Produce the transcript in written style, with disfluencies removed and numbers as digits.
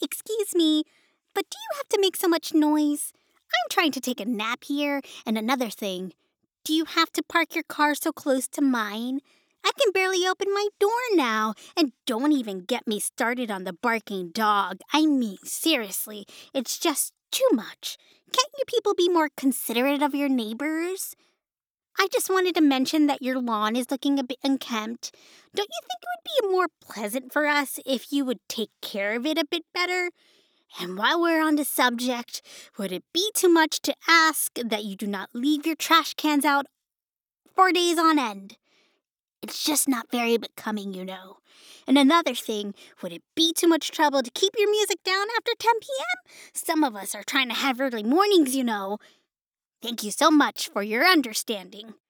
Excuse me, but do you have to make so much noise? I'm trying to take a nap here, and another thing. Do you have to park your car so close to mine? I can barely open my door now, and don't even get me started on the barking dog. I mean, seriously, it's just too much. Can't you people be more considerate of your neighbors? I just wanted to mention that your lawn is looking a bit unkempt. Don't you think it would be more pleasant for us if you would take care of it a bit better? And while we're on the subject, would it be too much to ask that you do not leave your trash cans out for days on end? It's just not very becoming, you know. And another thing, would it be too much trouble to keep your music down after 10 p.m.? Some of us are trying to have early mornings, you know. Thank you so much for your understanding.